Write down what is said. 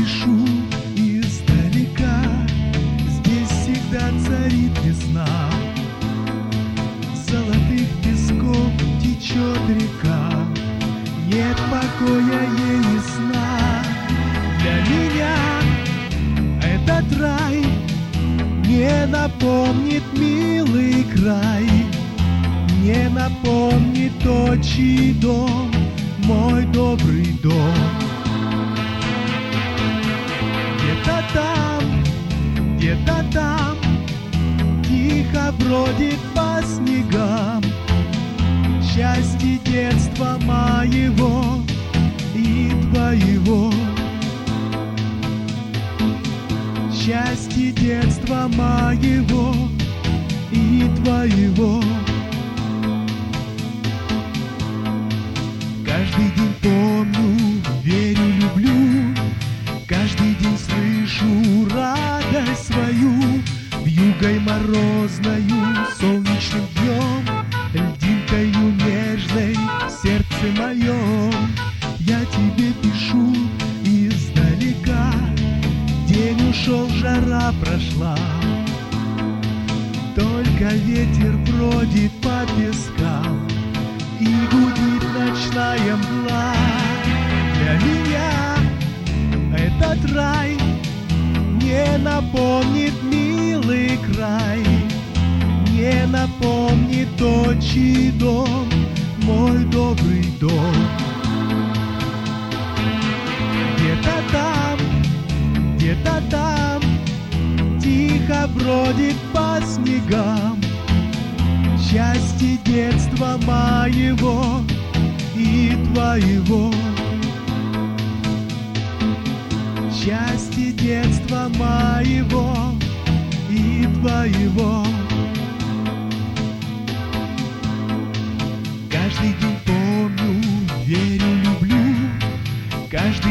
пишу издалека. Здесь всегда царит весна, золотых песков течет река. Нет покоя ей и сна. Для меня этот рай не напомнит милый край, не напомнит отчий дом, мой добрый дом. Где-то там тихо бродит по снегам счастье детства моего и твоего. Счастье детства моего и твоего. Каждый день помню, верю, люблю, каждый день слышу радость свою. Вьюгой морозною, солнечным днем, льдинкою нежной в сердце моем. Я тебе пишу издалека. День ушел, жара прошла, только ветер бродит по пескам и гудит ночная мгла. Для меня этот рай не напомнит милый край, не напомнит отчий дом, мой добрый дом. Где-то там тихо бродит по снегам счастье детства моего и твоего. Счастье детства моего и твоего. Каждый день помню, верю, люблю, каждый